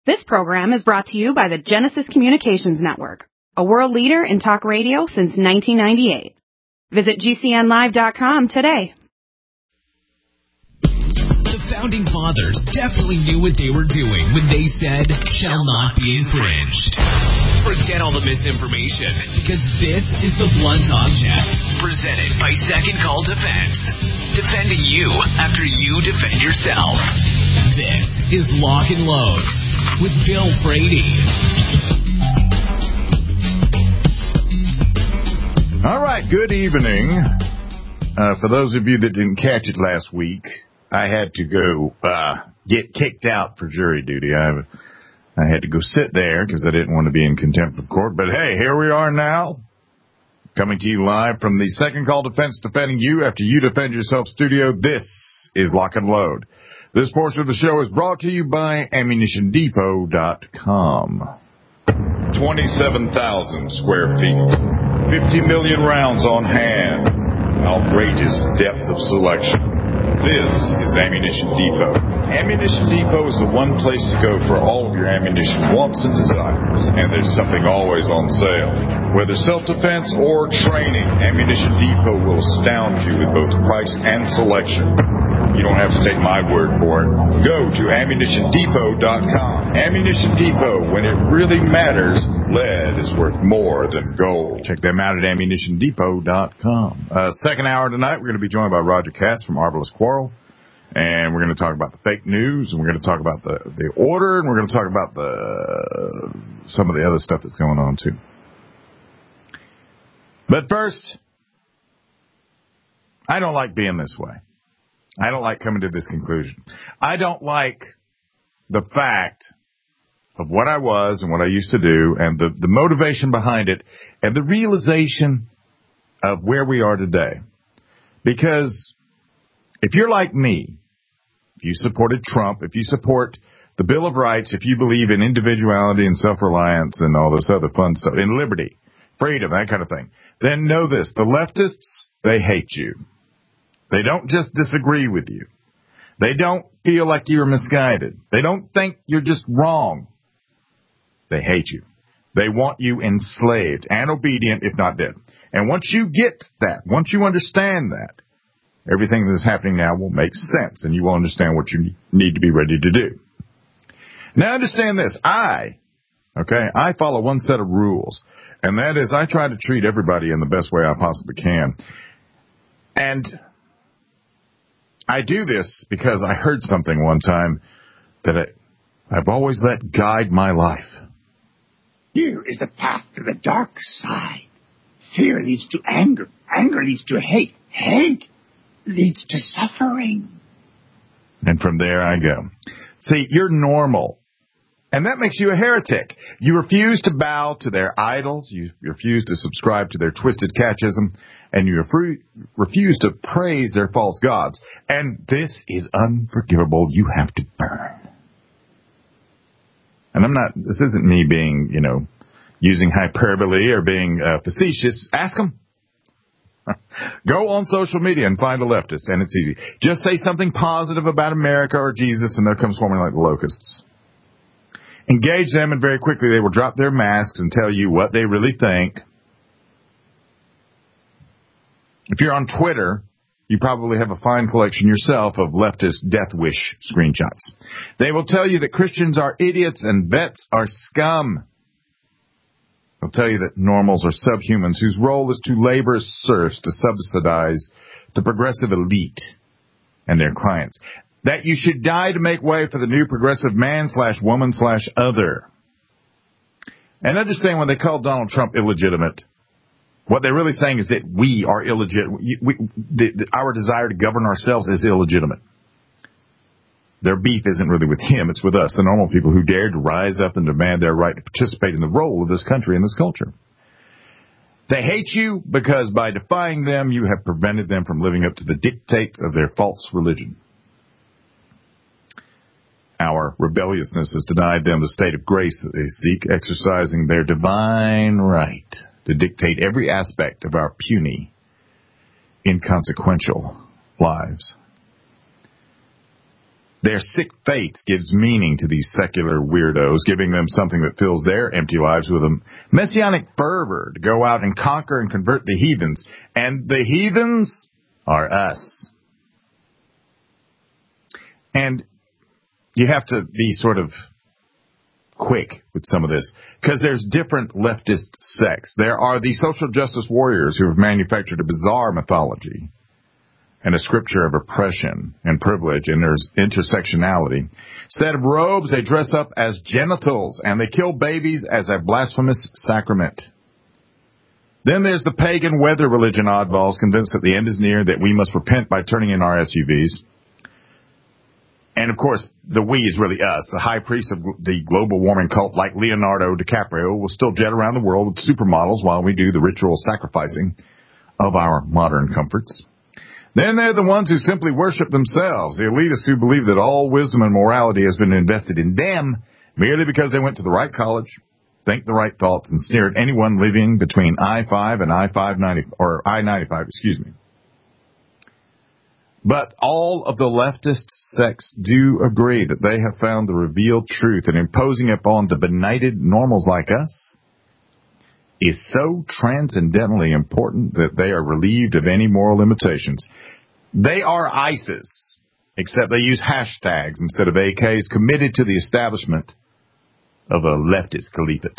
This program is brought to you by the Genesis Communications Network, a world leader in talk radio since 1998. Visit GCNlive.com today. The Founding Fathers definitely knew what they were doing when they said, shall not be infringed. Forget all the misinformation, because this is the Blunt Object, presented by Second Call Defense. Defending you after you defend yourself. This is Lock and Load with Bill Brady. All right, good evening. For those of you that didn't catch it last week, I had to go get kicked out for jury duty. I had to go sit there because I didn't want to be in contempt of court. But hey, here we are now, coming to you live from the Second Call Defense, defending you after you defend yourself studio. This is Lock and Load. This portion of the show is brought to you by AmmunitionDepot.com. 27,000 square feet, 50 million rounds on hand, outrageous depth of selection. This is Ammunition Depot. Ammunition Depot is the one place to go for all of your ammunition wants and desires. And there's something always on sale. Whether self-defense or training, Ammunition Depot will astound you with both price and selection. You don't have to take my word for it. Go to AmmunitionDepot.com. Ammunition Depot, when it really matters, lead is worth more than gold. Check them out at AmmunitionDepot.com. Second hour tonight, we're going to be joined by Roger Katz from Arbalest Quarrel. And we're going to talk about the fake news, and we're going to talk about the order, and we're going to talk about some of the other stuff that's going on, too. But first, I don't like being this way. I don't like coming to this conclusion. I don't like the fact of what I was and what I used to do and the motivation behind it and the realization of where we are today. Because if you're like me, if you supported Trump, if you support the Bill of Rights, if you believe in individuality and self-reliance and all this other fun stuff, in liberty, freedom, that kind of thing, then know this, the leftists, they hate you. They don't just disagree with you. They don't feel like you're misguided. They don't think you're just wrong. They hate you. They want you enslaved and obedient, if not dead. And once you get that, once you understand that, everything that is happening now will make sense, and you will understand what you need to be ready to do. Now understand this. I follow one set of rules, and that is I try to treat everybody in the best way I possibly can. And I do this because I heard something one time that I've always let guide my life. Fear is the path to the dark side. Fear leads to anger. Anger leads to hate. Hate leads to suffering. And from there I go. See, you're normal. And that makes you a heretic. You refuse to bow to their idols. You refuse to subscribe to their twisted catechism. And you refuse to praise their false gods. And this is unforgivable. You have to burn. And this isn't me being, using hyperbole or being facetious. Ask them. Go on social media and find a leftist, and it's easy. Just say something positive about America or Jesus, and they'll come swarming like the locusts. Engage them, and very quickly they will drop their masks and tell you what they really think. If you're on Twitter, you probably have a fine collection yourself of leftist death wish screenshots. They will tell you that Christians are idiots and vets are scum. They'll tell you that normals are subhumans whose role is to labor as serfs to subsidize the progressive elite and their clients. That you should die to make way for the new progressive man/woman/other. And understand when they call Donald Trump illegitimate, what they're really saying is that we are illegitimate. Our desire to govern ourselves is illegitimate. Their beef isn't really with him, it's with us, the normal people who dared to rise up and demand their right to participate in the role of this country and this culture. They hate you because by defying them, you have prevented them from living up to the dictates of their false religion. Our rebelliousness has denied them the state of grace that they seek, exercising their divine right to dictate every aspect of our puny, inconsequential lives. Their sick faith gives meaning to these secular weirdos, giving them something that fills their empty lives with a messianic fervor to go out and conquer and convert the heathens. And the heathens are us. And you have to be sort of quick with some of this, because there's different leftist sects. There are the social justice warriors who have manufactured a bizarre mythology and a scripture of oppression and privilege, and there's intersectionality. Instead of robes, they dress up as genitals, and they kill babies as a blasphemous sacrament. Then there's the pagan weather religion oddballs convinced that the end is near, that we must repent by turning in our SUVs. And, of course, the we is really us. The high priest of the global warming cult, like Leonardo DiCaprio, will still jet around the world with supermodels while we do the ritual sacrificing of our modern comforts. Then they're the ones who simply worship themselves, the elitists who believe that all wisdom and morality has been invested in them merely because they went to the right college, think the right thoughts, and sneer at anyone living between I-5 and I-95, But all of the leftist sects do agree that they have found the revealed truth, and imposing upon the benighted normals like us is so transcendently important that they are relieved of any moral limitations. They are ISIS, except they use hashtags instead of AKs, committed to the establishment of a leftist caliphate.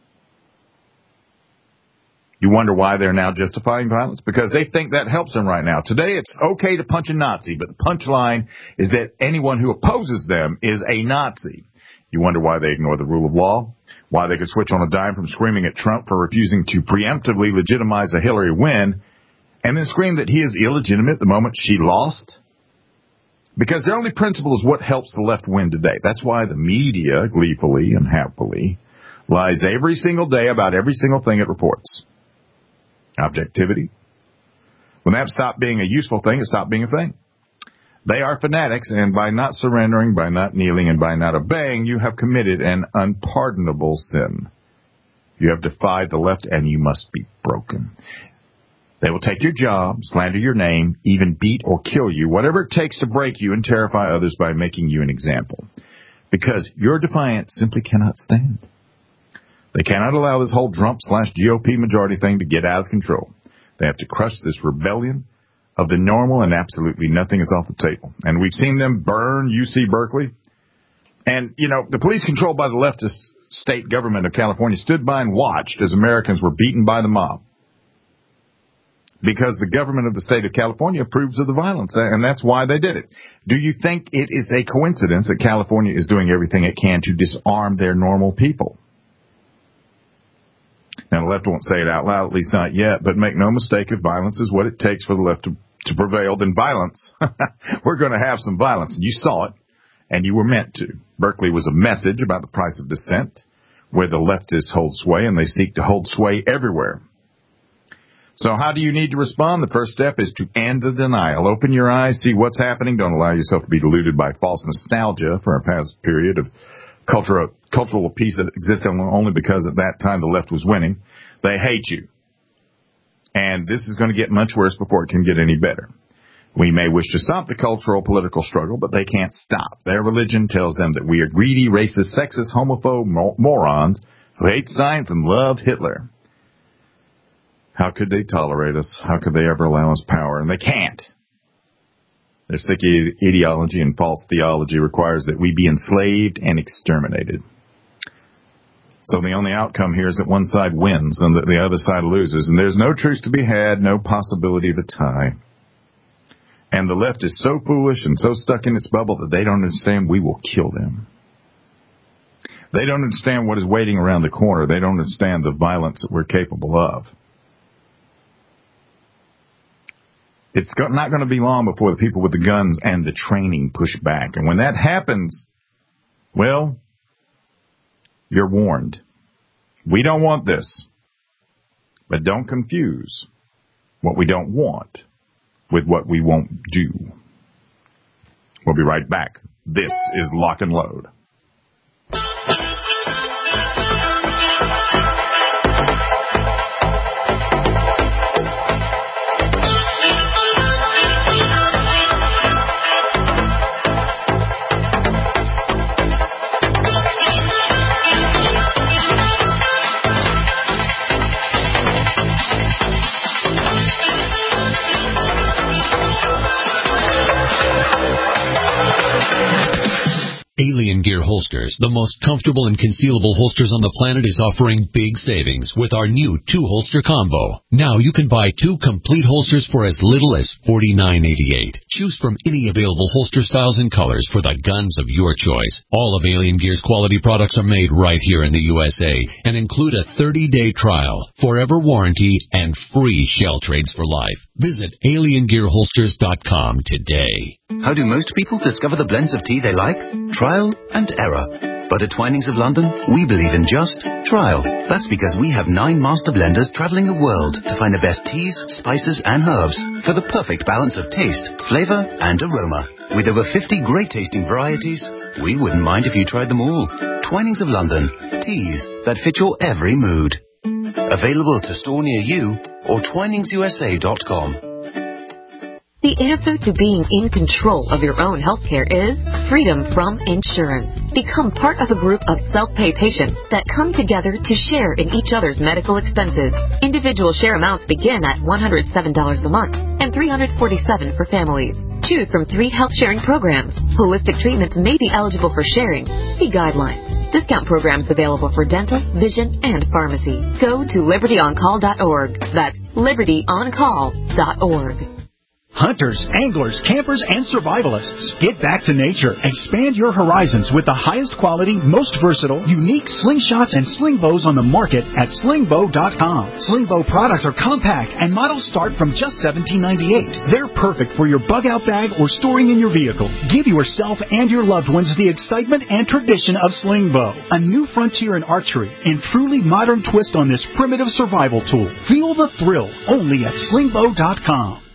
You wonder why they're now justifying violence? Because they think that helps them right now. Today, it's okay to punch a Nazi, but the punchline is that anyone who opposes them is a Nazi. You wonder why they ignore the rule of law, why they could switch on a dime from screaming at Trump for refusing to preemptively legitimize a Hillary win, and then scream that he is illegitimate the moment she lost. Because their only principle is what helps the left win today. That's why the media, gleefully and happily, lies every single day about every single thing it reports. Objectivity. When that stopped being a useful thing, it stopped being a thing. They are fanatics, and by not surrendering, by not kneeling, and by not obeying, you have committed an unpardonable sin. You have defied the left, and you must be broken. They will take your job, slander your name, even beat or kill you, whatever it takes to break you and terrify others by making you an example. Because your defiance simply cannot stand. They cannot allow this whole Trump/GOP majority thing to get out of control. They have to crush this rebellion of the normal, and absolutely nothing is off the table. And we've seen them burn UC Berkeley. And, you know, the police controlled by the leftist state government of California stood by and watched as Americans were beaten by the mob. Because the government of the state of California approves of the violence, and that's why they did it. Do you think it is a coincidence that California is doing everything it can to disarm their normal people? Now, the left won't say it out loud, at least not yet, but make no mistake, if violence is what it takes for the left to prevail, then violence, we're going to have some violence. And you saw it, and you were meant to. Berkeley was a message about the price of dissent, where the leftists hold sway, and they seek to hold sway everywhere. So how do you need to respond? The first step is to end the denial. Open your eyes, see what's happening. Don't allow yourself to be deluded by false nostalgia for a past period of cultural peace that existed only because at that time the left was winning. They hate you. And this is going to get much worse before it can get any better. We may wish to stop the cultural political struggle, but they can't stop. Their religion tells them that we are greedy, racist, sexist, homophobe morons who hate science and love Hitler. How could they tolerate us? How could they ever allow us power? And they can't. Their sick ideology and false theology requires that we be enslaved and exterminated. So the only outcome here is that one side wins and that the other side loses. And there's no truce to be had, no possibility of a tie. And the left is so foolish and so stuck in its bubble that they don't understand we will kill them. They don't understand what is waiting around the corner. They don't understand the violence that we're capable of. It's not going to be long before the people with the guns and the training push back. And when that happens, well, you're warned. We don't want this. But don't confuse what we don't want with what we won't do. We'll be right back. This is Lock and Load. Holsters, the most comfortable and concealable holsters on the planet, is offering big savings with our new 2-holster combo. Now you can buy 2 complete holsters for as little as $49.88. Choose from any available holster styles and colors for the guns of your choice. All of Alien Gear's quality products are made right here in the USA and include a 30-day trial, forever warranty, and free shell trades for life. Visit aliengearholsters.com today. How do most people discover the blends of tea they like? Trial and error. But at Twinings of London, we believe in just trial. That's because we have 9 master blenders traveling the world to find the best teas, spices, and herbs for the perfect balance of taste, flavor, and aroma. With over 50 great-tasting varieties, we wouldn't mind if you tried them all. Twinings of London. Teas that fit your every mood. Available to store near you or twiningsusa.com. The answer to being in control of your own healthcare is freedom from insurance. Become part of a group of self-pay patients that come together to share in each other's medical expenses. Individual share amounts begin at $107 a month and $347 for families. Choose from 3 health sharing programs. Holistic treatments may be eligible for sharing. See guidelines. Discount programs available for dental, vision, and pharmacy. Go to libertyoncall.org. That's libertyoncall.org. Hunters, anglers, campers, and survivalists. Get back to nature. Expand your horizons with the highest quality, most versatile, unique slingshots and sling bows on the market at slingbow.com. Slingbow products are compact and models start from just $17.98. They're perfect for your bug-out bag or storing in your vehicle. Give yourself and your loved ones the excitement and tradition of Slingbow, a new frontier in archery and truly modern twist on this primitive survival tool. Feel the thrill only at slingbow.com.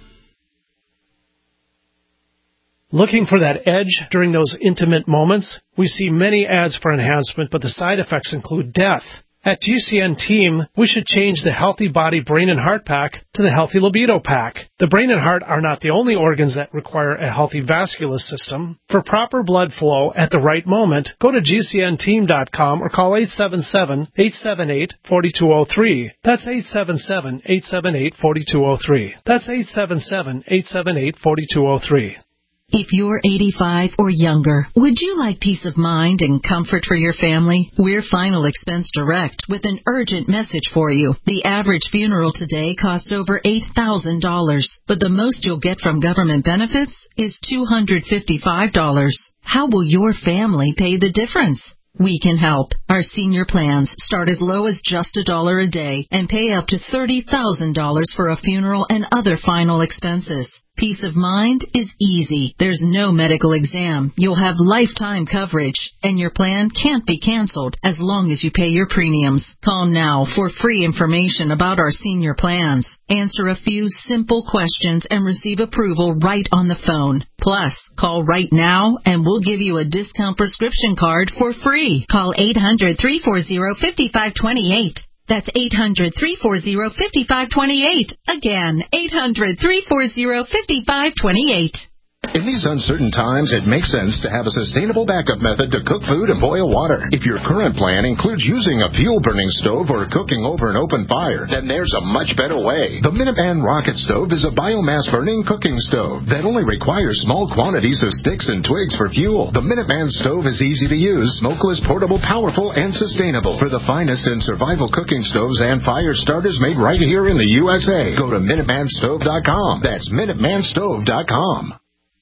Looking for that edge during those intimate moments? We see many ads for enhancement, but the side effects include death. At GCN Team, we should change the Healthy Body, Brain, and Heart Pack to the Healthy Libido Pack. The brain and heart are not the only organs that require a healthy vascular system. For proper blood flow at the right moment, go to GCNteam.com or call 877-878-4203. That's 877-878-4203. That's 877-878-4203. If you're 85 or younger, would you like peace of mind and comfort for your family? We're Final Expense Direct with an urgent message for you. The average funeral today costs over $8,000, but the most you'll get from government benefits is $255. How will your family pay the difference? We can help. Our senior plans start as low as just $1 a day and pay up to $30,000 for a funeral and other final expenses. Peace of mind is easy. There's no medical exam. You'll have lifetime coverage, and your plan can't be canceled as long as you pay your premiums. Call now for free information about our senior plans. Answer a few simple questions and receive approval right on the phone. Plus, call right now and we'll give you a discount prescription card for free. Call 800-340-5528. That's 800-340-5528. Again, 800-340-5528. In these uncertain times, it makes sense to have a sustainable backup method to cook food and boil water. If your current plan includes using a fuel-burning stove or cooking over an open fire, then there's a much better way. The Minuteman Rocket Stove is a biomass-burning cooking stove that only requires small quantities of sticks and twigs for fuel. The Minuteman Stove is easy to use, smokeless, portable, powerful, and sustainable. For the finest in survival cooking stoves and fire starters made right here in the USA, go to MinutemanStove.com. That's MinutemanStove.com.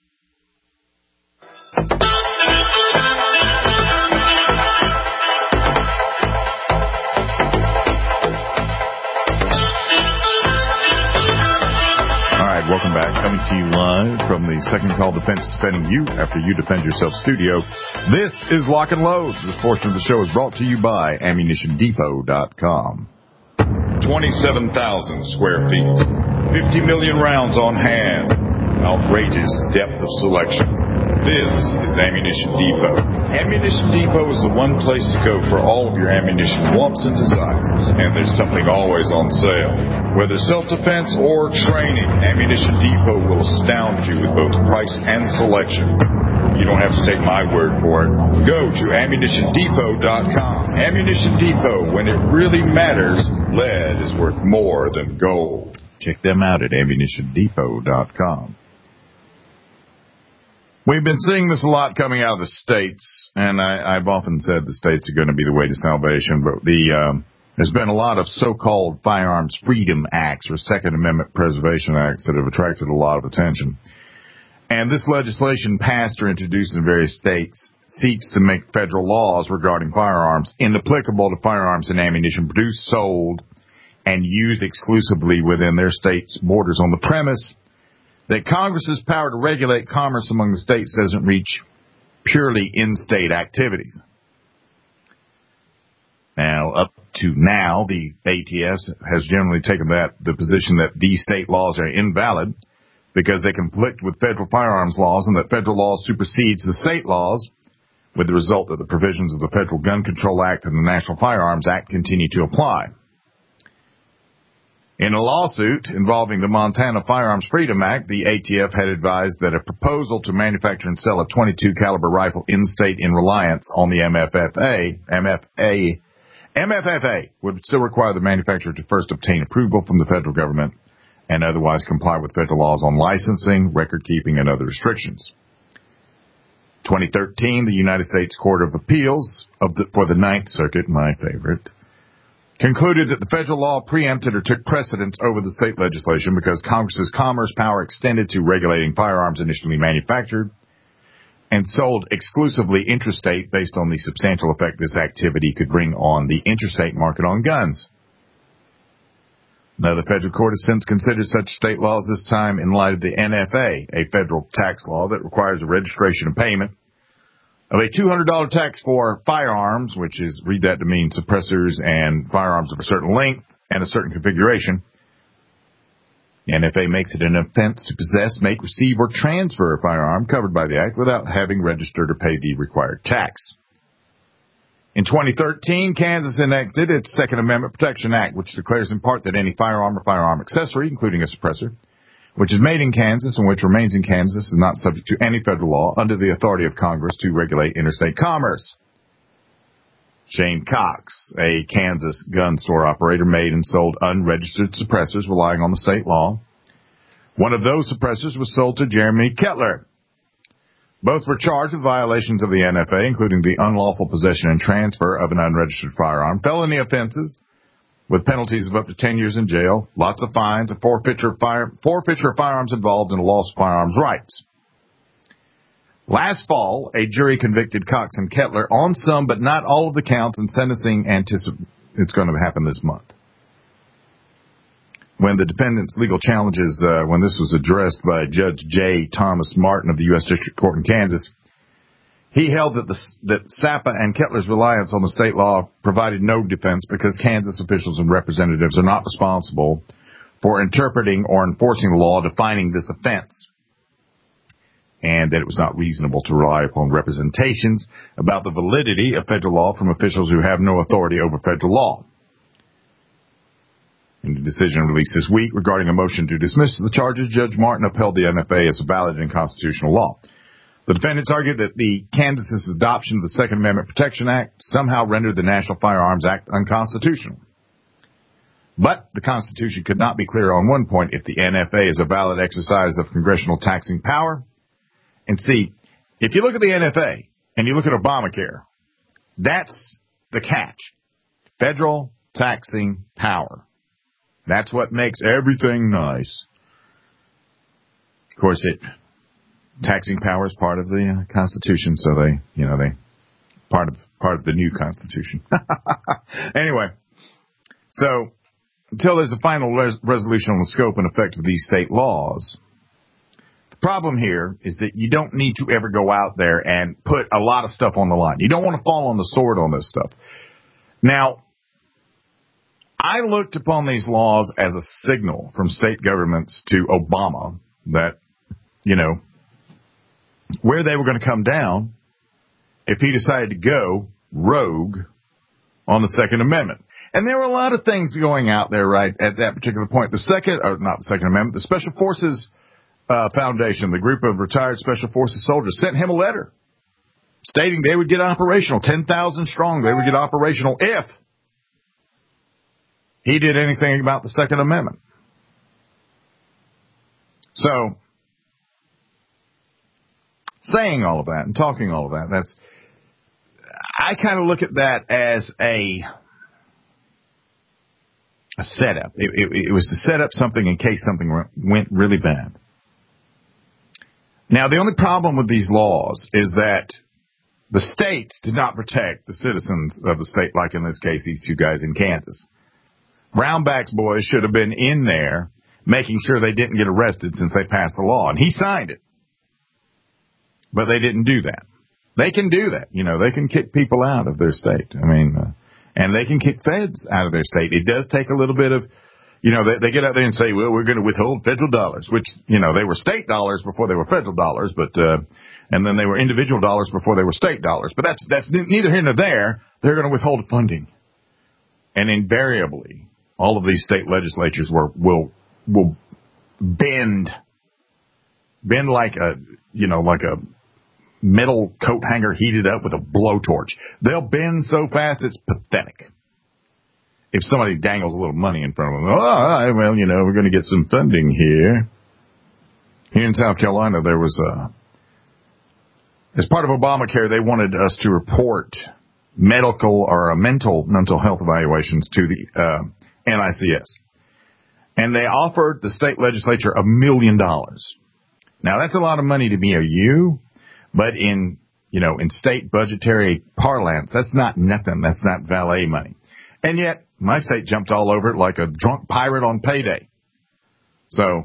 Welcome back. Coming to you live from the Second Call Defense Defending You After You Defend Yourself studio. This is Lock and Load. This portion of the show is brought to you by AmmunitionDepot.com. 27,000 square feet. 50 million rounds on hand. Outrageous depth of selection. This is Ammunition Depot. Ammunition Depot is the one place to go for all of your ammunition wants and desires. And there's something always on sale. Whether self-defense or training, Ammunition Depot will astound you with both price and selection. You don't have to take my word for it. Go to AmmunitionDepot.com. Ammunition Depot, when it really matters, lead is worth more than gold. Check them out at AmmunitionDepot.com. We've been seeing this a lot coming out of the states, and I've often said the states are going to be the way to salvation, but there's been a lot of so-called Firearms Freedom Acts or Second Amendment Preservation Acts that have attracted a lot of attention. And this legislation passed or introduced in various states seeks to make federal laws regarding firearms inapplicable to firearms and ammunition produced, sold, and used exclusively within their state's borders on the premise that Congress's power to regulate commerce among the states doesn't reach purely in-state activities. Now, up to now, the ATF has generally taken the position that these state laws are invalid because they conflict with federal firearms laws and that federal law supersedes the state laws, with the result that the provisions of the Federal Gun Control Act and the National Firearms Act continue to apply. In a lawsuit involving the Montana Firearms Freedom Act, the ATF had advised that a proposal to manufacture and sell a .22 caliber rifle in-state in reliance on the MFFA would still require the manufacturer to first obtain approval from the federal government and otherwise comply with federal laws on licensing, record keeping, and other restrictions. 2013, the United States Court of Appeals for the Ninth Circuit, my favorite, concluded that the federal law preempted or took precedence over the state legislation because Congress's commerce power extended to regulating firearms initially manufactured and sold exclusively interstate based on the substantial effect this activity could bring on the interstate market on guns. Now, the federal court has since considered such state laws this time in light of the NFA, a federal tax law that requires a registration and payment of a $200 tax for firearms, which is, read that to mean suppressors and firearms of a certain length and a certain configuration. The NFA makes it an offense to possess, make, receive, or transfer a firearm covered by the Act without having registered or paid the required tax. In 2013, Kansas enacted its Second Amendment Protection Act, which declares in part that any firearm or firearm accessory, including a suppressor, which is made in Kansas and which remains in Kansas is not subject to any federal law under the authority of Congress to regulate interstate commerce. Shane Cox, a Kansas gun store operator, made and sold unregistered suppressors relying on the state law. One of those suppressors was sold to Jeremy Kettler. Both were charged with violations of the NFA, including the unlawful possession and transfer of an unregistered firearm, felony offenses, with penalties of up to 10 years in jail, lots of fines, a forfeiture of firearms involved, and a loss of firearms rights. Last fall, a jury convicted Cox and Kettler on some but not all of the counts, and sentencing it's going to happen this month. When the defendant's legal challenges, when this was addressed by Judge J. Thomas Martin of the U.S. District Court in Kansas, he held that Sapa and Kettler's reliance on the state law provided no defense because Kansas officials and representatives are not responsible for interpreting or enforcing the law defining this offense, and that it was not reasonable to rely upon representations about the validity of federal law from officials who have no authority over federal law. In a decision released this week regarding a motion to dismiss the charges, Judge Martin upheld the NFA as a valid and constitutional law. The defendants argued that Kansas's adoption of the Second Amendment Protection Act somehow rendered the National Firearms Act unconstitutional. But the Constitution could not be clearer on one point: if the NFA is a valid exercise of congressional taxing power. And see, if you look at the NFA and you look at Obamacare, that's the catch. Federal taxing power. That's what makes everything nice. Of course, taxing power is part of the Constitution, so they part of the new Constitution. Anyway, so until there's a final resolution on the scope and effect of these state laws, the problem here is that you don't need to ever go out there and put a lot of stuff on the line. You don't want to fall on the sword on this stuff. Now, I looked upon these laws as a signal from state governments to Obama that, where they were going to come down if he decided to go rogue on the Second Amendment. And there were a lot of things going out there right at that particular point. The Second Amendment, the Special Forces Foundation, the group of retired Special Forces soldiers, sent him a letter stating they would get operational, 10,000 strong. They would get operational if he did anything about the Second Amendment. So, saying all of that and talking all of that, I kind of look at that as a setup. It was to set up something in case something went really bad. Now, the only problem with these laws is that the states did not protect the citizens of the state, like in this case, these two guys in Kansas. Brownback's boys should have been in there making sure they didn't get arrested since they passed the law, and he signed it. But they didn't do that. They can do that. You know, they can kick people out of their state. I mean, and they can kick feds out of their state. It does take a little bit of, you know, they get out there and say, well, we're going to withhold federal dollars, which, you know, they were state dollars before they were federal dollars, but, and then they were individual dollars before they were state dollars. But that's neither here nor there. They're going to withhold funding. And invariably, all of these state legislatures will bend like a metal coat hanger heated up with a blowtorch. They'll bend so fast it's pathetic. If somebody dangles a little money in front of them, well, you know, we're going to get some funding here. Here in South Carolina, there was as part of Obamacare, they wanted us to report mental health evaluations to the NICS. And they offered the state legislature $1 million. Now, that's a lot of money to BOU, but in state budgetary parlance, that's not nothing. That's not valet money. And yet, my state jumped all over it like a drunk pirate on payday. So,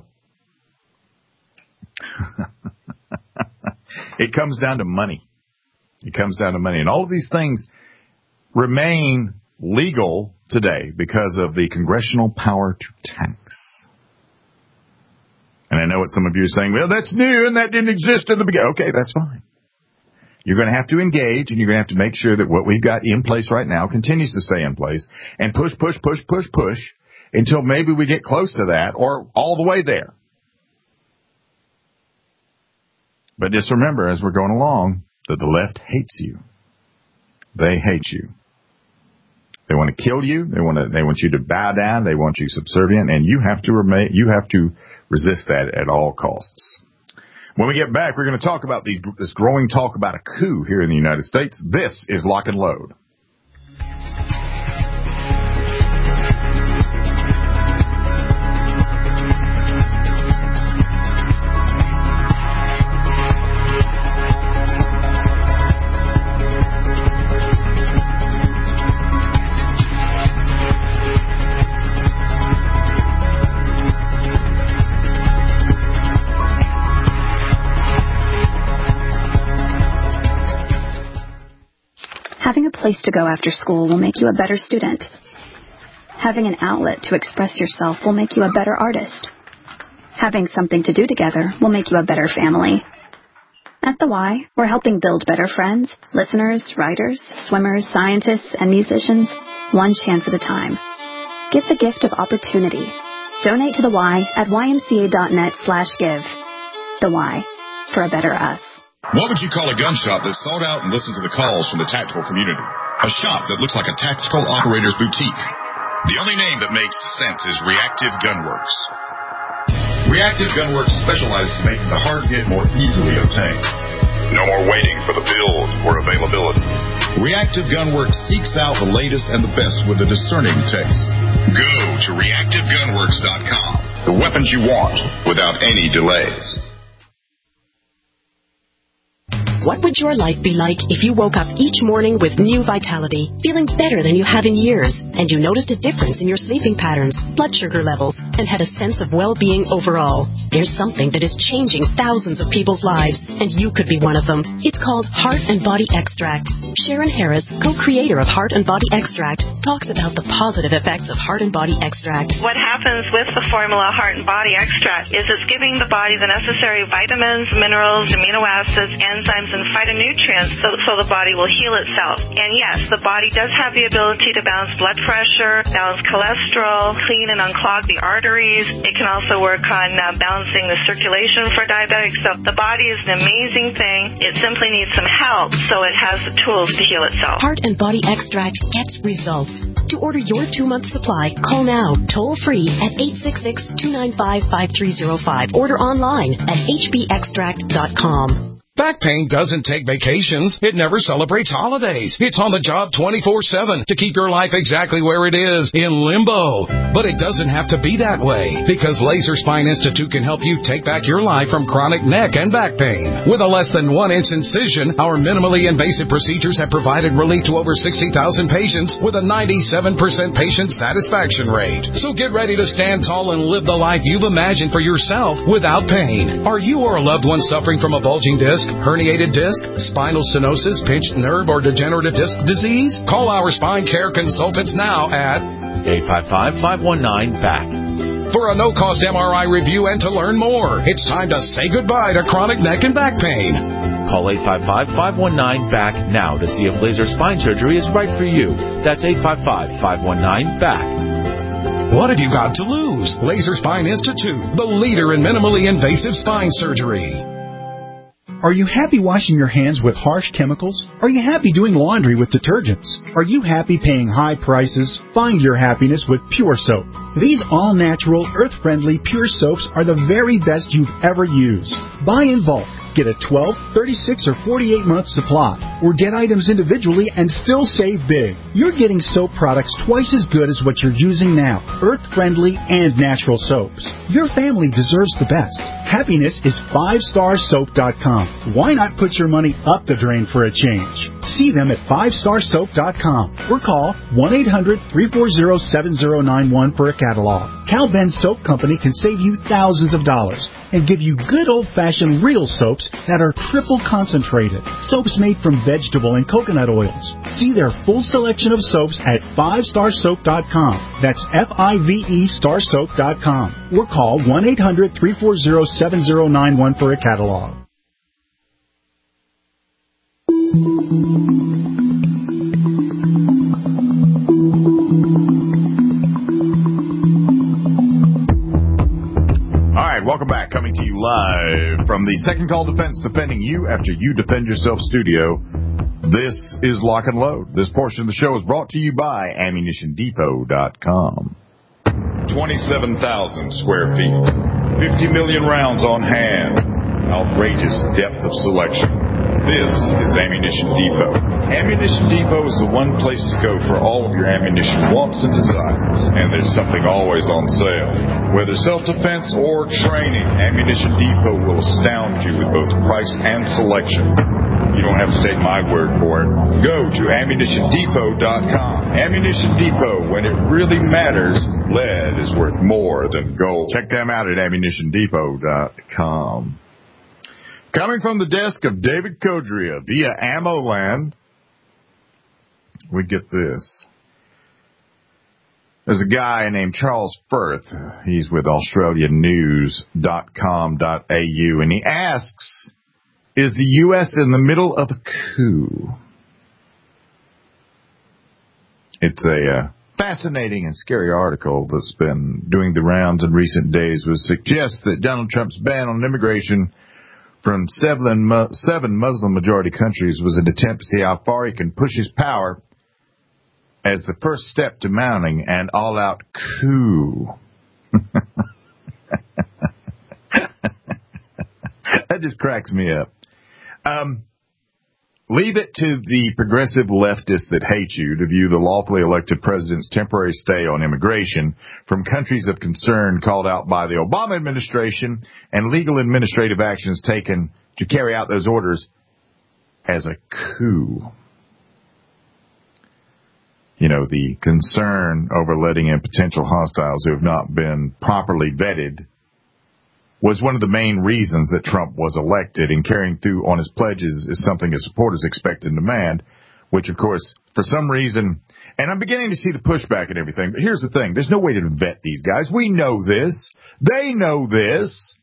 it comes down to money. It comes down to money. And all of these things remain legal today because of the congressional power to tax. And I know what some of you are saying, well, that's new and that didn't exist in the beginning. Okay, that's fine. You're going to have to engage, and you're going to have to make sure that what we've got in place right now continues to stay in place, and push until maybe we get close to that or all the way there. But just remember, as we're going along, that the left hates you. They hate you. They want to kill you. They want you to bow down. They want you subservient, and you have to resist that at all costs. When we get back, we're going to talk about this growing talk about a coup here in the United States. This is Lock and Load. Having a place to go after school will make you a better student. Having an outlet to express yourself will make you a better artist. Having something to do together will make you a better family. At The Y, we're helping build better friends, listeners, writers, swimmers, scientists, and musicians, one chance at a time. Give the gift of opportunity. Donate to The Y at ymca.net/give. The Y, for a better us. What would you call a gun shop that sought out and listened to the calls from the tactical community? A shop that looks like a tactical operator's boutique. The only name that makes sense is Reactive Gunworks. Reactive Gunworks specializes in making the hard hit more easily obtained. No more waiting for the build or availability. Reactive Gunworks seeks out the latest and the best with a discerning taste. Go to reactivegunworks.com. The weapons you want without any delays. What would your life be like if you woke up each morning with new vitality, feeling better than you have in years, and you noticed a difference in your sleeping patterns, blood sugar levels, and had a sense of well-being overall? There's something that is changing thousands of people's lives, and you could be one of them. It's called Heart and Body Extract. Sharon Harris, co-creator of Heart and Body Extract, talks about the positive effects of Heart and Body Extract. What happens with the formula Heart and Body Extract is it's giving the body the necessary vitamins, minerals, amino acids, enzymes, and phytonutrients so the body will heal itself. And yes, the body does have the ability to balance blood pressure, balance cholesterol, clean and unclog the arteries. It can also work on balancing the circulation for diabetics. So the body is an amazing thing. It simply needs some help so it has the tools to heal itself. Heart and Body Extract gets results. To order your 2-month supply, call now, toll free at 866-295-5305. Order online at hbextract.com. Back pain doesn't take vacations. It never celebrates holidays. It's on the job 24/7 to keep your life exactly where it is, in limbo. But it doesn't have to be that way, because Laser Spine Institute can help you take back your life from chronic neck and back pain. With a less than 1-inch incision, our minimally invasive procedures have provided relief to over 60,000 patients with a 97% patient satisfaction rate. So get ready to stand tall and live the life you've imagined for yourself without pain. Are you or a loved one suffering from a bulging disc, herniated disc, spinal stenosis, pinched nerve, or degenerative disc disease? Call our spine care consultants now at 855-519-BACK. For a no-cost MRI review and to learn more. It's time to say goodbye to chronic neck and back pain. Call 855-519-BACK now to see if laser spine surgery is right for you. That's 855-519-BACK. What have you got to lose? Laser Spine Institute, the leader in minimally invasive spine surgery. Are you happy washing your hands with harsh chemicals? Are you happy doing laundry with detergents? Are you happy paying high prices? Find your happiness with Pure Soap. These all-natural, earth-friendly Pure Soaps are the very best you've ever used. Buy in bulk. Get a 12, 36, or 48-month supply, or get items individually and still save big. You're getting soap products twice as good as what you're using now, earth-friendly and natural soaps. Your family deserves the best. Happiness is 5starsoap.com. Why not put your money up the drain for a change? See them at 5starsoap.com or call 1-800-340-7091 for a catalog. Cal Ben Soap Company can save you thousands of dollars and give you good old-fashioned real soaps that are triple concentrated. Soaps made from vegetable and coconut oils. See their full selection of soaps at 5starsoap.com. That's F-I-V-E starsoap.com. Or call 1-800-340-7091 for a catalog. All right, welcome back. Coming to you live from the Second Call Defense, defending you after you defend yourself studio. This is Lock and Load. This portion of the show is brought to you by AmmunitionDepot.com. 27,000 square feet, 50 million rounds on hand, outrageous depth of selection. This is Ammunition Depot. Ammunition Depot is the one place to go for all of your ammunition wants and desires. And there's something always on sale. Whether self-defense or training, Ammunition Depot will astound you with both price and selection. You don't have to take my word for it. Go to AmmunitionDepot.com. Ammunition Depot, when it really matters, lead is worth more than gold. Check them out at AmmunitionDepot.com. Coming from the desk of David Codria via AmmoLand, we get this. There's a guy named Charles Firth. He's with AustraliaNews.com.au, and he asks, is the U.S. in the middle of a coup? It's a fascinating and scary article that's been doing the rounds in recent days, which suggests that Donald Trump's ban on immigration from seven Muslim-majority countries was an attempt to see how far he can push his power as the first step to mounting an all-out coup. That just cracks me up. Leave it to the progressive leftists that hate you to view the lawfully elected president's temporary stay on immigration from countries of concern called out by the Obama administration and legal administrative actions taken to carry out those orders as a coup. You know, the concern over letting in potential hostiles who have not been properly vetted was one of the main reasons that Trump was elected, and carrying through on his pledges is something his supporters expect and demand, which, of course, for some reason, and I'm beginning to see the pushback and everything, but here's the thing. There's no way to vet these guys. We know this. They know this.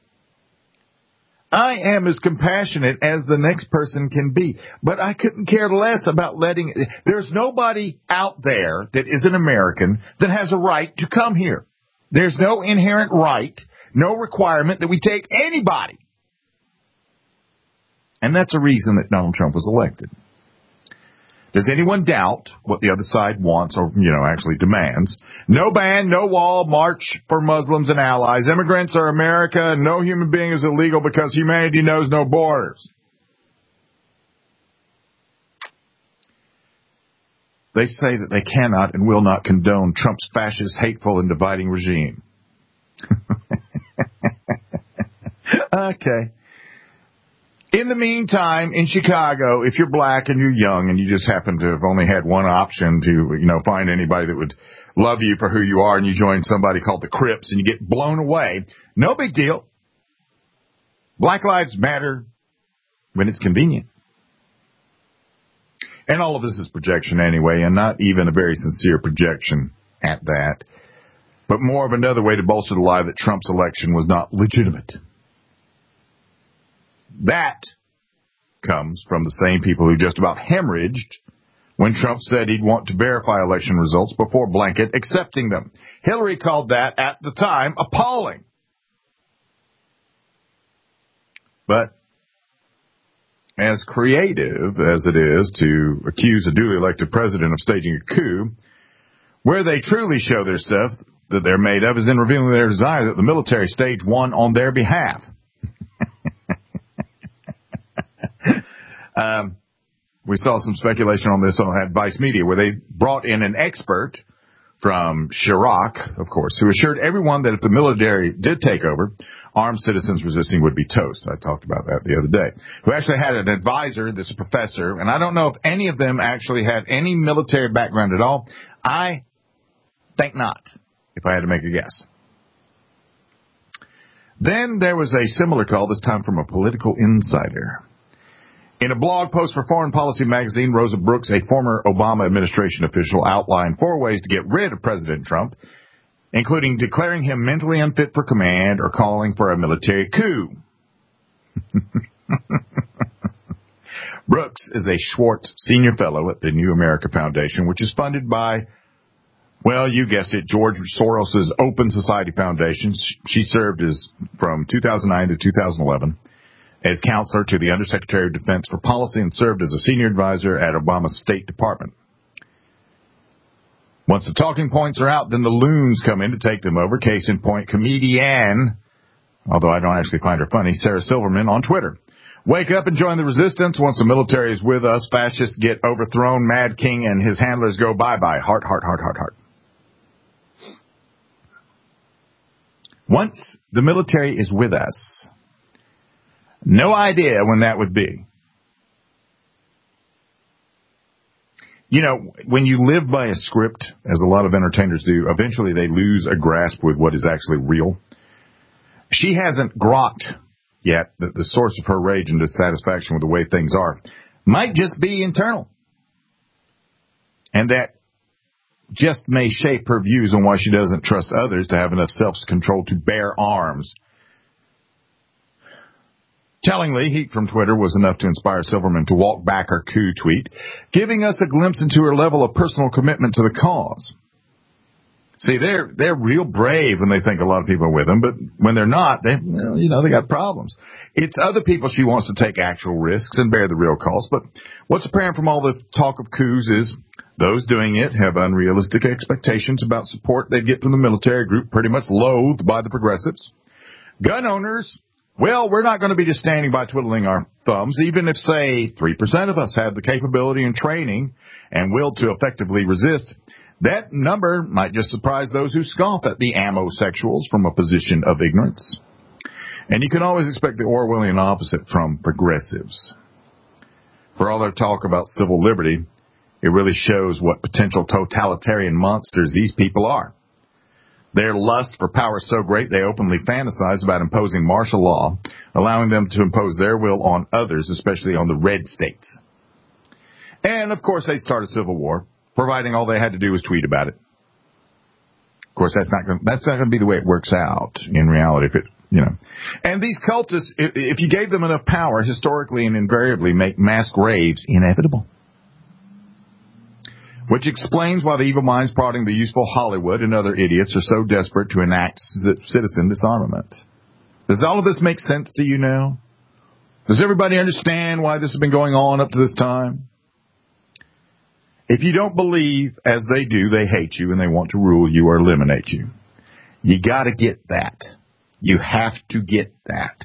I am as compassionate as the next person can be, but I couldn't care less about letting... There's nobody out there that is an American that has a right to come here. There's no inherent right, no requirement that we take anybody. And that's a reason that Donald Trump was elected. Does anyone doubt what the other side wants or, actually demands? No ban, no wall, march for Muslims and allies. Immigrants are America, and no human being is illegal because humanity knows no borders. they say that they cannot and will not condone Trump's fascist, hateful, and dividing regime. Okay. In the meantime, in Chicago, if you're black and you're young and you just happen to have only had one option to, find anybody that would love you for who you are, and you join somebody called the Crips and you get blown away, no big deal. Black lives matter when it's convenient. And all of this is projection anyway, and not even a very sincere projection at that, but more of another way to bolster the lie that Trump's election was not legitimate. That comes from the same people who just about hemorrhaged when Trump said he'd want to verify election results before blanket accepting them. Hillary called that, at the time, appalling. But as creative as it is to accuse a duly elected president of staging a coup, where they truly show their stuff that they're made of is in revealing their desire that the military stage one on their behalf. We saw some speculation on this at Vice Media, where they brought in an expert from Chirac, of course, who assured everyone that if the military did take over, armed citizens resisting would be toast. I talked about that the other day. Who actually had an advisor that's a professor, and I don't know if any of them actually had any military background at all. I think not, if I had to make a guess. Then there was a similar call, this time from a political insider. In a blog post for Foreign Policy magazine, Rosa Brooks, a former Obama administration official, outlined 4 ways to get rid of President Trump, including declaring him mentally unfit for command or calling for a military coup. Brooks is a Schwartz Senior Fellow at the New America Foundation, which is funded by, well, you guessed it, George Soros' Open Society Foundation. She served from 2009 to 2011 as counselor to the Undersecretary of Defense for Policy and served as a senior advisor at Obama's State Department. Once the talking points are out, then the loons come in to take them over. Case in point, comedian, although I don't actually find her funny, Sarah Silverman on Twitter. Wake up and join the resistance. Once the military is with us, fascists get overthrown, Mad King and his handlers go bye-bye. Heart, heart, heart, heart, heart. Once the military is with us. No idea when that would be. When you live by a script, as a lot of entertainers do, eventually they lose a grasp with what is actually real. She hasn't grokked yet that the source of her rage and dissatisfaction with the way things are might just be internal. And that just may shape her views on why she doesn't trust others to have enough self-control to bear arms. Tellingly, heat from Twitter was enough to inspire Silverman to walk back her coup tweet, giving us a glimpse into her level of personal commitment to the cause. See, they're real brave when they think a lot of people are with them, but when they're not, they got problems. It's other people she wants to take actual risks and bear the real cost. But what's apparent from all the talk of coups is those doing it have unrealistic expectations about support they get from the military group, pretty much loathed by the progressives. Gun owners, well, we're not going to be just standing by twiddling our thumbs, even if, say, 3% of us had the capability and training and will to effectively resist. That number might just surprise those who scoff at the ammo-sexuals from a position of ignorance. And you can always expect the Orwellian opposite from progressives. For all their talk about civil liberty, it really shows what potential totalitarian monsters these people are. Their lust for power is so great they openly fantasize about imposing martial law, allowing them to impose their will on others, especially on the red states. And, of course, they start a civil war, providing all they had to do was tweet about it. Of course, that's not going to be the way it works out in reality. And these cultists, if you gave them enough power, historically and invariably make mass graves inevitable. Which explains why the evil minds prodding the useful Hollywood and other idiots are so desperate to enact citizen disarmament. Does all of this make sense to you now? Does everybody understand why this has been going on up to this time? If you don't believe as they do, they hate you and they want to rule you or eliminate you. You got to get that. You have to get that.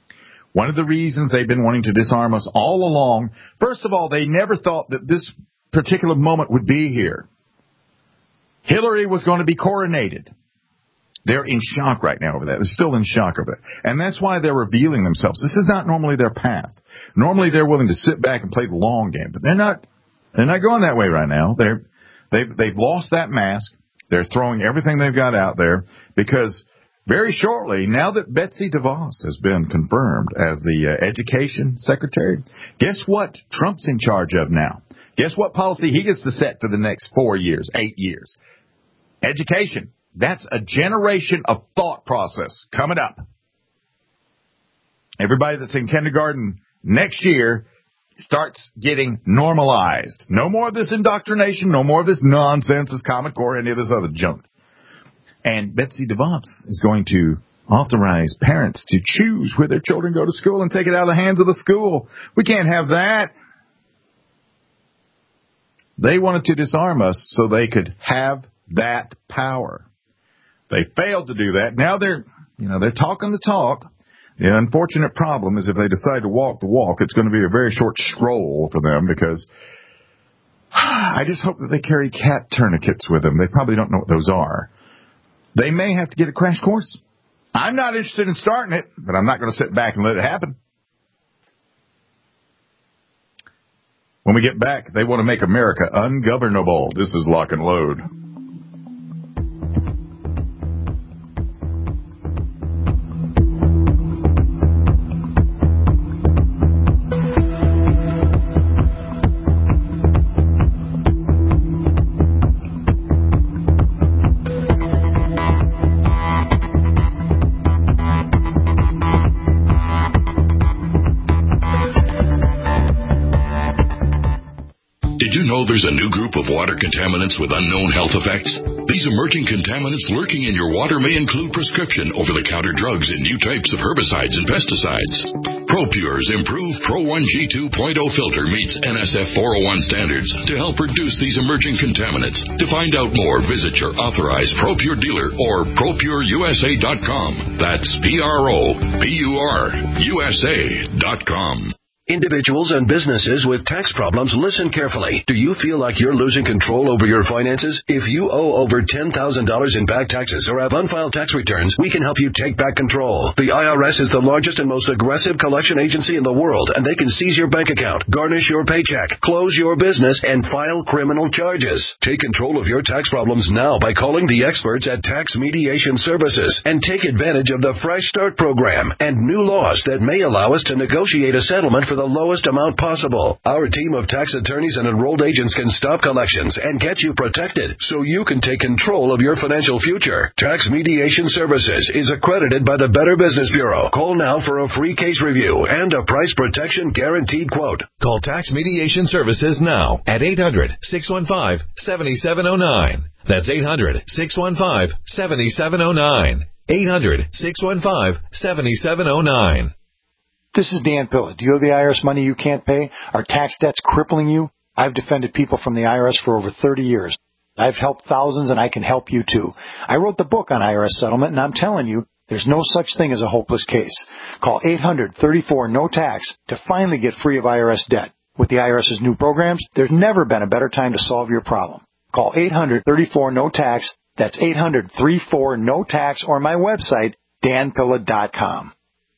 One of the reasons they've been wanting to disarm us all along, first of all, they never thought that this particular moment would be here. Hillary was going to be coronated. They're in shock right now over that. They're still in shock over that. And that's why they're revealing themselves. This is not normally their path. Normally they're willing to sit back and play the long game, but they're not going that way right now. They've lost that mask. They're throwing everything they've got out there because very shortly, now that Betsy DeVos has been confirmed as the education secretary, guess what Trump's in charge of now? Guess what policy he gets to set for the next 4 years, 8 years? Education. That's a generation of thought process coming up. Everybody that's in kindergarten next year starts getting normalized. No more of this indoctrination, no more of this nonsense, this Common Core, any of this other junk. And Betsy DeVos is going to authorize parents to choose where their children go to school and take it out of the hands of the school. We can't have that. They wanted to disarm us so they could have that power. They failed to do that. Now they're talking the talk. The unfortunate problem is if they decide to walk the walk, it's going to be a very short stroll for them because I just hope that they carry cat tourniquets with them. They probably don't know what those are. They may have to get a crash course. I'm not interested in starting it, but I'm not going to sit back and let it happen. When we get back, they want to make America ungovernable. This is Lock and Load. There's a new group of water contaminants with unknown health effects. These emerging contaminants lurking in your water may include prescription over-the-counter drugs and new types of herbicides and pesticides. ProPure's improved Pro 1G 2.0 filter meets NSF 401 standards to help reduce these emerging contaminants. To find out more, visit your authorized ProPure dealer or ProPureUSA.com. That's ProPureUSA.com. Individuals and businesses with tax problems, listen carefully. Do you feel like you're losing control over your finances? If you owe over $10,000 in back taxes or have unfiled tax returns, we can help you take back control. The IRS is the largest and most aggressive collection agency in the world, and they can seize your bank account, garnish your paycheck, close your business, and file criminal charges. Take control of your tax problems now by calling the experts at Tax Mediation Services and take advantage of the Fresh Start program and new laws that may allow us to negotiate a settlement for the lowest amount possible. Our team of tax attorneys and enrolled agents can stop collections and get you protected so you can take control of your financial future. Tax Mediation Services is accredited by the Better Business Bureau. Call now for a free case review and a price protection guaranteed quote. Call Tax Mediation Services now at 800-615-7709. That's 800-615-7709. 800-615-7709. This is Dan Pilla. Do you owe the IRS money you can't pay? Are tax debts crippling you? I've defended people from the IRS for over 30 years. I've helped thousands, and I can help you too. I wrote the book on IRS settlement, and I'm telling you, there's no such thing as a hopeless case. Call 800-34-NO-TAX to finally get free of IRS debt. With the IRS's new programs, there's never been a better time to solve your problem. Call 800-34-NO-TAX. That's 800-34-NO-TAX, or my website, danpilla.com.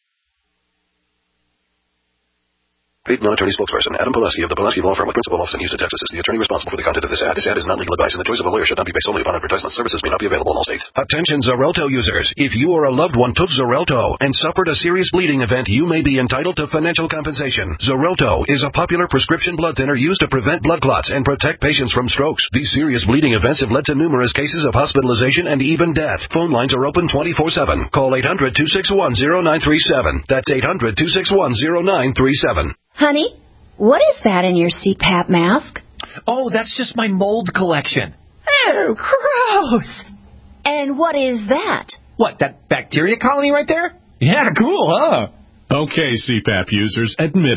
Paid non-attorney spokesperson Adam Pulaski of the Pulaski Law Firm with principal office in Houston, Texas, is the attorney responsible for the content of this ad. This ad is not legal advice, and the choice of a lawyer should not be based solely upon advertisement. Services may not be available in all states. Attention Xarelto users. If you or a loved one took Xarelto and suffered a serious bleeding event, you may be entitled to financial compensation. Xarelto is a popular prescription blood thinner used to prevent blood clots and protect patients from strokes. These serious bleeding events have led to numerous cases of hospitalization and even death. Phone lines are open 24/7. Call 800-261-0937. That's 800-261-0937. Honey? What is that in your CPAP mask? Oh, that's just my mold collection. Oh, gross. And what is that? What, that bacteria colony right there? Yeah, cool, huh? Okay, CPAP users, admit it.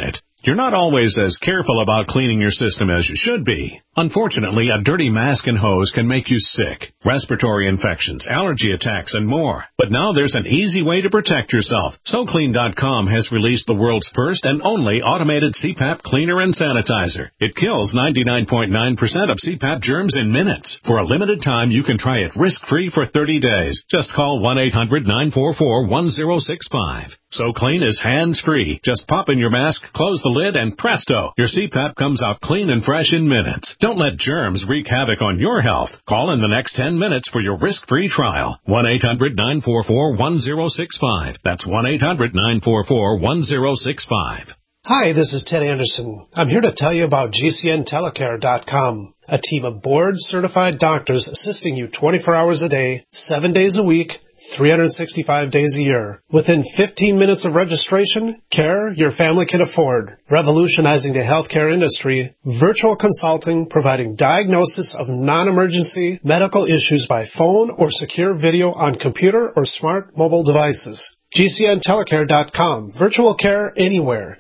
You're not always as careful about cleaning your system as you should be. Unfortunately, a dirty mask and hose can make you sick, respiratory infections, allergy attacks, and more. But now there's an easy way to protect yourself. SoClean.com has released the world's first and only automated CPAP cleaner and sanitizer. It kills 99.9% of CPAP germs in minutes. For a limited time, you can try it risk-free for 30 days. Just call 1-800-944-1065. SoClean is hands-free. Just pop in your mask, close the lid, and presto, your CPAP comes out clean and fresh in minutes. Don't let germs wreak havoc on your health. Call in the next 10 minutes for your risk-free trial. 1-800-944-1065. That's 1-800-944-1065. Hi, this is Ted Anderson. I'm here to tell you about GCNtelecare.com, a team of board-certified doctors assisting you 24 hours a day, 7 days a week, 365 days a year. Within 15 minutes of registration, care your family can afford. Revolutionizing the healthcare industry, virtual consulting providing diagnosis of non-emergency medical issues by phone or secure video on computer or smart mobile devices. GCNtelecare.com. Virtual care anywhere.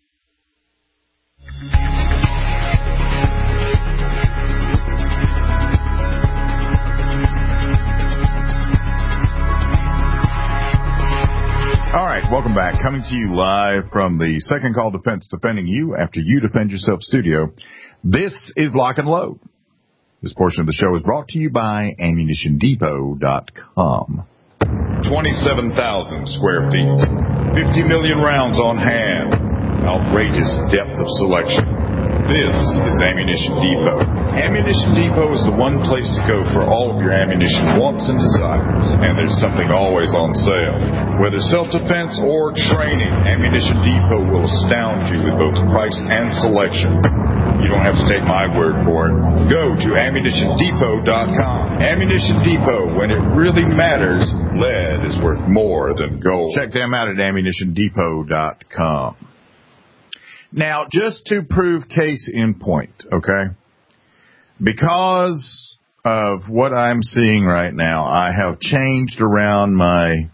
All right, welcome back. Coming to you live from the Second Call Defense, defending you after you defend yourself studio. This is Lock and Load. This portion of the show is brought to you by AmmunitionDepot.com. 27,000 square feet, 50 million rounds on hand, outrageous depth of selection. This is Ammunition Depot. Ammunition Depot is the one place to go for all of your ammunition wants and desires. And there's something always on sale. Whether self-defense or training, Ammunition Depot will astound you with both price and selection. You don't have to take my word for it. Go to AmmunitionDepot.com. Ammunition Depot, when it really matters, lead is worth more than gold. Check them out at AmmunitionDepot.com. Now, just to prove case in point, okay, because of what I'm seeing right now, I have changed around my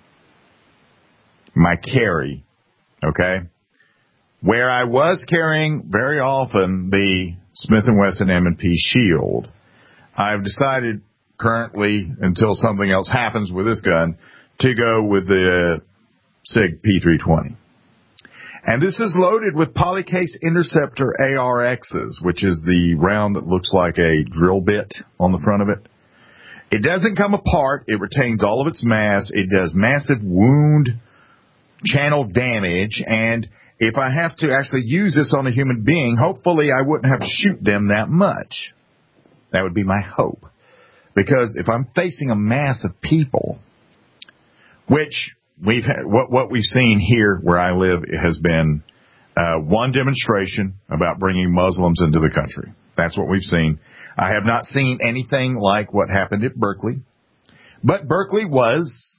carry, okay, where I was carrying very often the Smith & Wesson M&P Shield. I've decided currently, until something else happens with this gun, to go with the SIG P320. And this is loaded with Polycase Interceptor ARXs, which is the round that looks like a drill bit on the front of it. It doesn't come apart. It retains all of its mass. It does massive wound channel damage. And if I have to actually use this on a human being, hopefully I wouldn't have to shoot them that much. That would be my hope. Because if I'm facing a mass of people, which we've had, what we've seen here where I live has been one demonstration about bringing Muslims into the country. That's what we've seen. I have not seen anything like what happened at Berkeley. But Berkeley was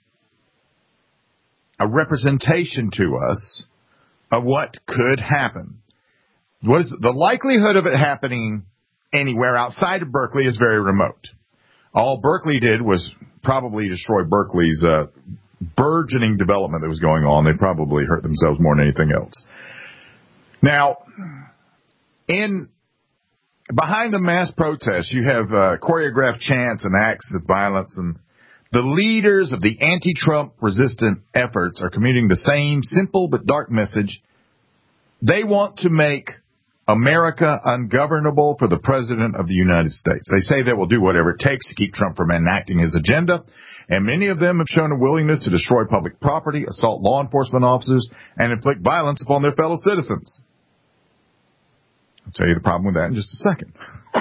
a representation to us of what could happen. What is the likelihood of it happening anywhere outside of Berkeley is very remote. All Berkeley did was probably destroy Berkeley's burgeoning development that was going on. They probably hurt themselves more than anything else. Now, behind the mass protests, you have choreographed chants and acts of violence, and the leaders of the anti-Trump resistant efforts are communicating the same simple but dark message. They want to make America ungovernable for the President of the United States. They say they will do whatever it takes to keep Trump from enacting his agenda, and many of them have shown a willingness to destroy public property, assault law enforcement officers, and inflict violence upon their fellow citizens. I'll tell you the problem with that in just a second.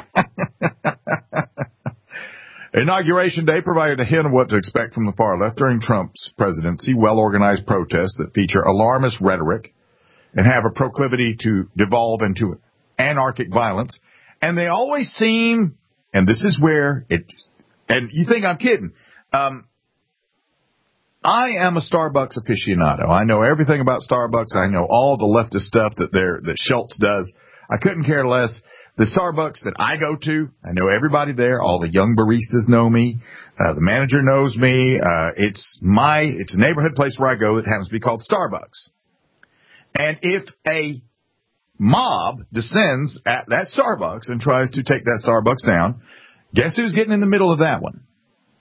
Inauguration Day provided a hint of what to expect from the far left during Trump's presidency. Well-organized protests that feature alarmist rhetoric and have a proclivity to devolve into anarchic violence. And they always seem, and this is where it, and you think I'm kidding, I am a Starbucks aficionado. I know everything about Starbucks. I know all the leftist stuff that Schultz does. I couldn't care less. The Starbucks that I go to, I know everybody there. All the young baristas know me. The manager knows me. It's a neighborhood place where I go that happens to be called Starbucks. And if a mob descends at that Starbucks and tries to take that Starbucks down. Guess who's getting in the middle of that one?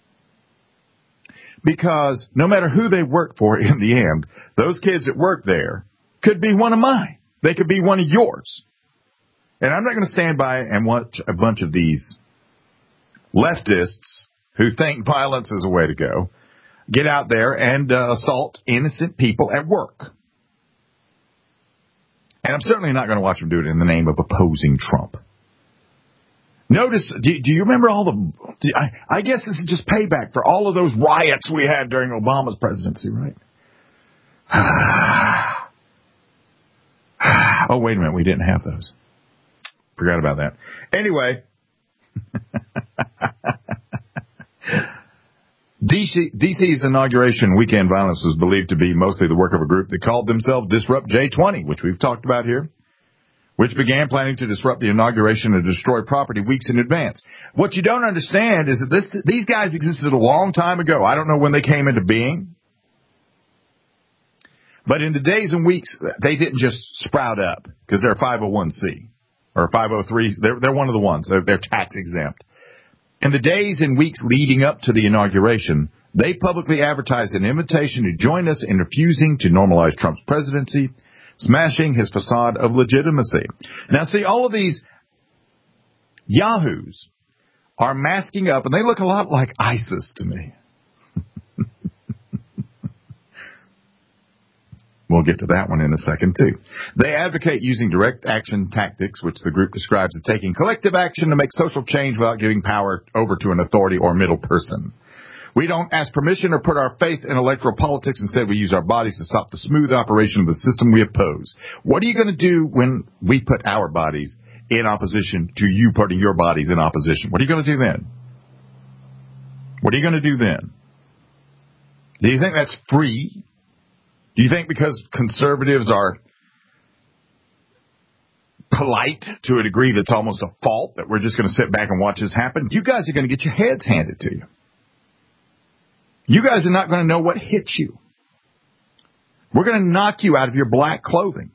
Because no matter who they work for in the end, those kids that work there could be one of mine. They could be one of yours. And I'm not going to stand by and watch a bunch of these leftists who think violence is a way to go get out there and assault innocent people at work. And I'm certainly not going to watch them do it in the name of opposing Trump. Notice, do you remember all the, I guess this is just payback for all of those riots we had during Obama's presidency, right? Oh, wait a minute, we didn't have those. Forgot about that. Anyway, DC's inauguration weekend violence was believed to be mostly the work of a group that called themselves Disrupt J20, which we've talked about here, which began planning to disrupt the inauguration and destroy property weeks in advance. What you don't understand is that these guys existed a long time ago. I don't know when they came into being. But in the days and weeks, they didn't just sprout up because they're 501c or 503. They're one of the ones. They're tax exempt. In the days and weeks leading up to the inauguration, they publicly advertised an invitation to join us in refusing to normalize Trump's presidency, smashing his facade of legitimacy. Now, see, all of these yahoos are masking up, and they look a lot like ISIS to me. We'll get to that one in a second, too. They advocate using direct action tactics, which the group describes as taking collective action to make social change without giving power over to an authority or middle person. We don't ask permission or put our faith in electoral politics. Instead, we use our bodies to stop the smooth operation of the system we oppose. What are you going to do when we put our bodies in opposition to you putting your bodies in opposition? What are you going to do then? What are you going to do then? Do you think that's free? Do you think because conservatives are polite to a degree that's almost a fault that we're just going to sit back and watch this happen? You guys are going to get your heads handed to you. You guys are not going to know what hit you. We're going to knock you out of your black clothing.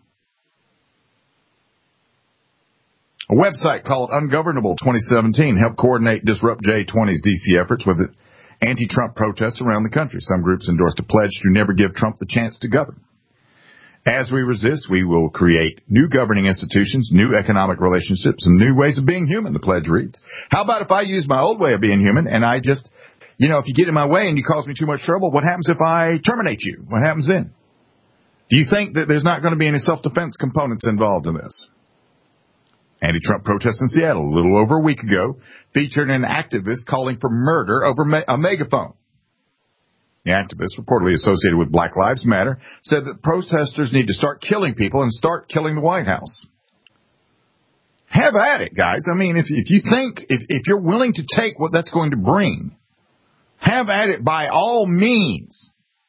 A website called Ungovernable 2017 helped coordinate Disrupt J20's D.C. efforts with anti-Trump protests around the country. Some groups endorsed a pledge to never give Trump the chance to govern. As we resist, we will create new governing institutions, new economic relationships, and new ways of being human, the pledge reads. How about if I use my old way of being human and I just, if you get in my way and you cause me too much trouble, what happens if I terminate you? What happens then? Do you think that there's not going to be any self-defense components involved in this? Anti-Trump protests in Seattle a little over a week ago featured an activist calling for murder over a megaphone. The activist, reportedly associated with Black Lives Matter, said that protesters need to start killing people and start killing the White House. Have at it, guys. I mean, if you think, if you're willing to take what that's going to bring, have at it by all means.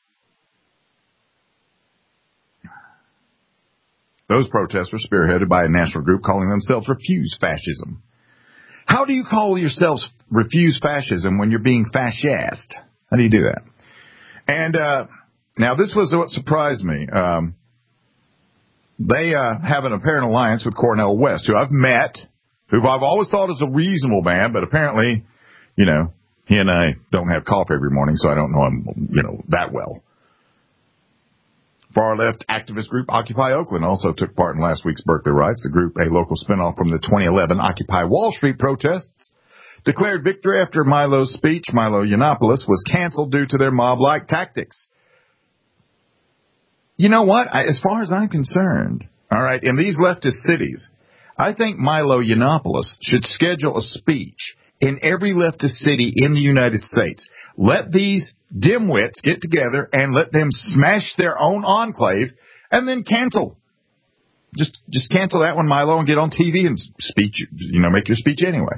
Those protests were spearheaded by a national group calling themselves Refuse Fascism. How do you call yourselves Refuse Fascism when you're being fascist? How do you do that? And now this was what surprised me. They have an apparent alliance with Cornel West, who I've met, who I've always thought is a reasonable man, but apparently, he and I don't have coffee every morning, so I don't know him, that well. Far-left activist group Occupy Oakland also took part in last week's birthday riots. The group, a local spinoff from the 2011 Occupy Wall Street protests, declared victory after Milo's speech, Milo Yiannopoulos, was canceled due to their mob-like tactics. You know what? As far as I'm concerned, all right, in these leftist cities, I think Milo Yiannopoulos should schedule a speech in every leftist city in the United States. Let these dimwits get together and let them smash their own enclave and then cancel. Just cancel that one, Milo, and get on TV and speech, make your speech anyway.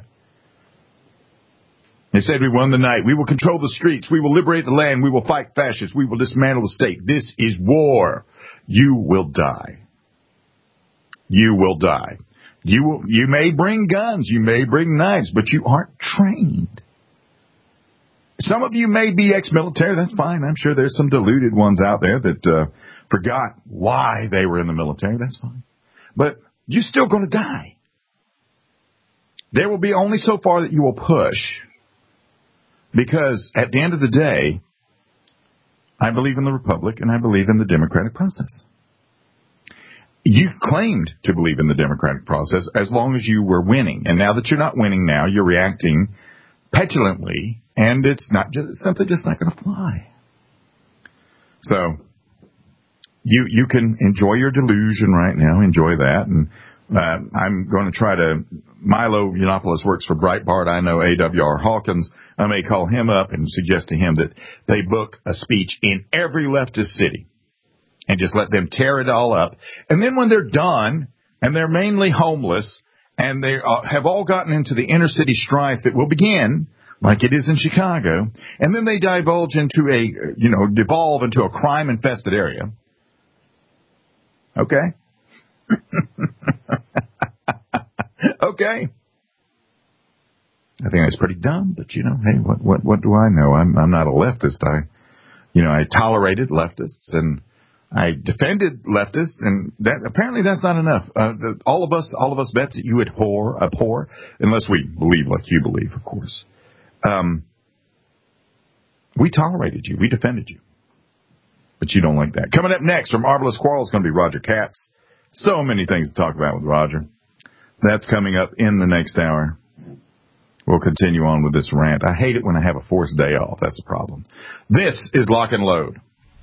They said, we won the night. We will control the streets. We will liberate the land. We will fight fascists. We will dismantle the state. This is war. You will die. You will die. You may bring guns. You may bring knives, but you aren't trained. Some of you may be ex-military. That's fine. I'm sure there's some deluded ones out there that forgot why they were in the military. That's fine. But you're still going to die. There will be only so far that you will push, because at the end of the day, I believe in the Republic and I believe in the democratic process. You claimed to believe in the democratic process as long as you were winning. And now that you're not winning now, you're reacting petulantly, and it's not just simply just not going to fly. So you can enjoy your delusion right now. Enjoy that. And I'm going to try to, Milo Yiannopoulos works for Breitbart. I know A.W.R. Hawkins. I may call him up and suggest to him that they book a speech in every leftist city and just let them tear it all up. And then when they're done and they're mainly homeless and they have all gotten into the inner city strife that will begin like it is in Chicago, and then they devolve into a crime-infested area. Okay? Okay. I think that's pretty dumb, but hey, what do I know? I'm not a leftist. I tolerated leftists and I defended leftists, and that apparently that's not enough. All of us vets that you abhor, unless we believe like you believe, of course. We tolerated you. We defended you. But you don't like that. Coming up next from Arbalest Quarrel is going to be Roger Katz. So many things to talk about with Roger. That's coming up in the next hour. We'll continue on with this rant. I hate it when I have a forced day off. That's the problem. This is Lock and Load.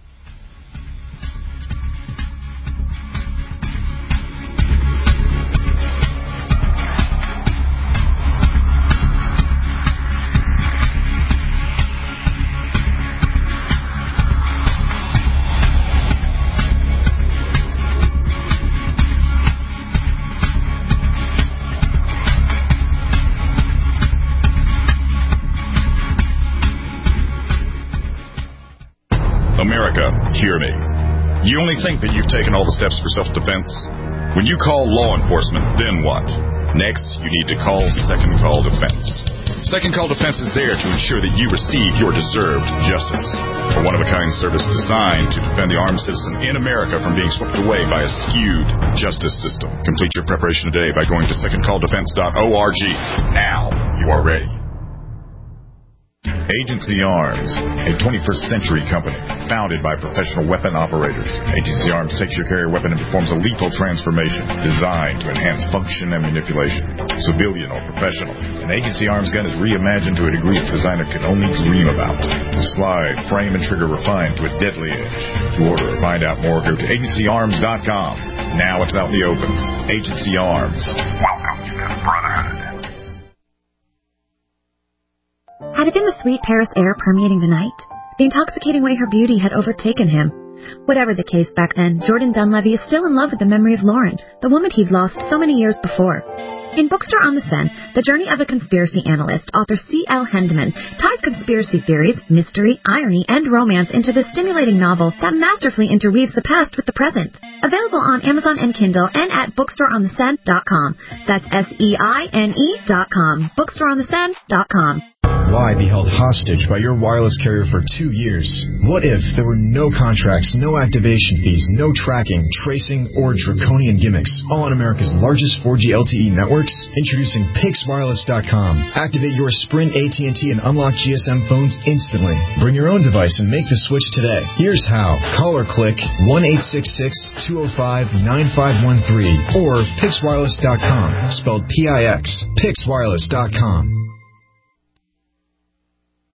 America, hear me. You only think that you've taken all the steps for self-defense? When you call law enforcement, then what? Next, you need to call Second Call Defense. Second Call Defense is there to ensure that you receive your deserved justice. A one-of-a-kind service designed to defend the armed citizen in America from being swept away by a skewed justice system. Complete your preparation today by going to secondcalldefense.org. Now you are ready. Agency Arms, a 21st century company founded by professional weapon operators. Agency Arms takes your carrier weapon and performs a lethal transformation designed to enhance function and manipulation, civilian or professional. An Agency Arms gun is reimagined to a degree its designer could only dream about. Slide, frame, and trigger refined to a deadly edge. To order or find out more, go to agencyarms.com. Now it's out in the open. Agency Arms. Welcome to the Brotherhood. Had it been the sweet Paris air permeating the night? The intoxicating way her beauty had overtaken him? Whatever the case back then, Jordan Dunleavy is still in love with the memory of Lauren, the woman he'd lost so many years before. In Bookstore on the Seine, the journey of a conspiracy analyst, author C.L. Hendeman ties conspiracy theories, mystery, irony, and romance into this stimulating novel that masterfully interweaves the past with the present. Available on Amazon and Kindle and at bookstoreontheseine.com. That's SEINE.com. Bookstoreontheseine.com. Why be held hostage by your wireless carrier for 2 years? What if there were no contracts, no activation fees, no tracking, tracing, or draconian gimmicks, all on America's largest 4G LTE networks? Introducing PixWireless.com. Activate your Sprint, AT&T, and unlock GSM phones instantly. Bring your own device and make the switch today. Here's how. Call or click 1-866-205-9513 or PixWireless.com, spelled P-I-X. PixWireless.com.